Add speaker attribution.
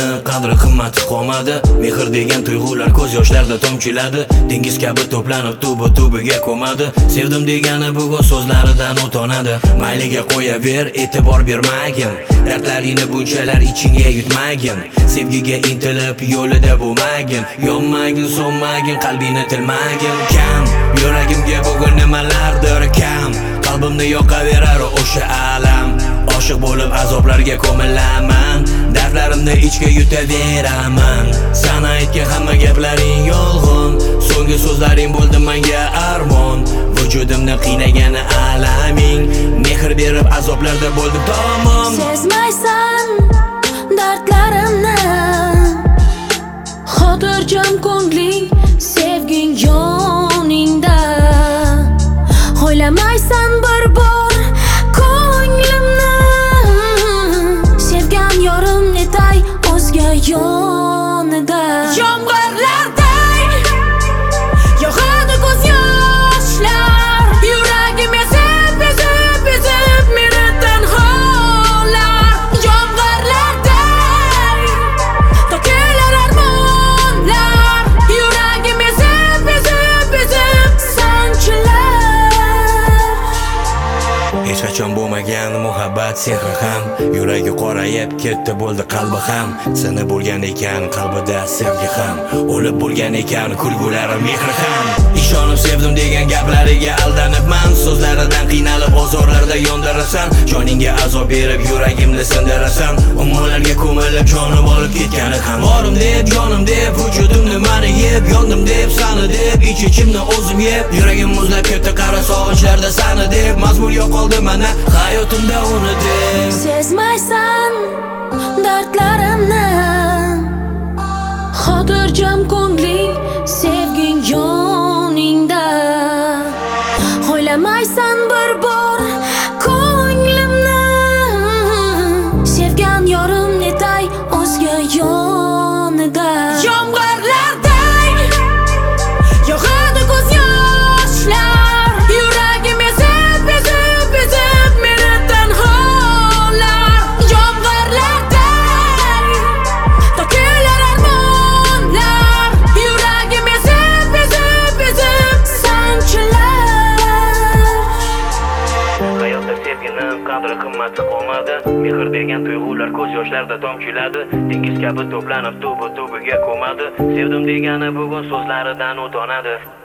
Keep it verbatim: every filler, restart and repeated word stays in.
Speaker 1: sevgini qadri qimmati qolmadi. Mehr degan tuyg'ular ko'z yoshlarda tomchiladi. Dengiz kabi to'planib tubi tubiga ko'madi. Sevdim degani bugun so'zlaridan o'tonadi. Mayliga qo'yaver, e'tibor bermagin. Dardlaringni bunchalar ichingga yutmagin. Sevgiga intilib yo'lida bo'lmagin. Yonmagin, so'nmagin, qalbini tilmagin. Kam yuragimga bugun nimalardir kam. Qalbimni yoqaverar o'sha alam. Oshiq bo'lib azoblarga ko'milaman. Dardlarimni ichga yutaveraman. Sana aytgan hamma gaplaring yolg'on. So'nggi so'zlaring bo'ldi menga armon. Vujudimni qiynagani alaming. Mehr berib azoblarda bo'ldim tamom.
Speaker 2: Sezmaysan dardlarimni, xotirjam ko'ngling, sevging yoningda. O'ylamaysan bir bor ko'nglimni, sevgan yorim netay o'zga yonida. Yomg'irlarday yog'adi ko'z yoshlar, yuragim ezib, ezib, ezib meni tanholar. Yomg'irlarday to'kilar armonlar, yuragim ezib, ezib, ezib sanchilar.
Speaker 1: Hech qachon bo'lmagan muhabbat sehri ham, yuragi qorayib ketdi bo'ldi qalbi ham. Seni bo'lgan ekan qalbida sevgi ham, o'lib bo'lgan ekan kulgulari mehri ham. Ishonib sevdim degan gaplariga aldanibman. So'zlaridan qiynalib ozorlarda yondirasan. Joningga azob berib yuragimni sindirasan. Ummonlarga ko'milib jonim olib ketgani ham. Borim deb, jonim deb, vujudimni mani yeb, yondim deb, sani deb, ich-ichimni o'zim yeb. Yuragim muzlab ketdi qara sog'inchlarda sani deb. Mazmun yo'qoldi mana hayotimda uni deb.
Speaker 2: Sezmaysan dardlarimni, xotirjam ko'ngling, sevging yoningda. O'ylamaysan bir bor ko'nglimni, sevgan yorim netay o'zga yonida. Yomg'irlarday yog'adi ko'z yoshlar, yuragim ezib, ezib, ezib meni tanholar. Yomg'irlarday to'kilar armonlar, yuragim ezib, ezib, ezib sanchilar.
Speaker 1: Hayotda sevgini qadri qimmati qolmadi. Mehr degan tuyg'ular ko'z yoshlarda tomchiladi. Dengiz kabi to'planib tubi tubiga ko'madi. Sevdim degani bugun so'zlaridan o'tonadi.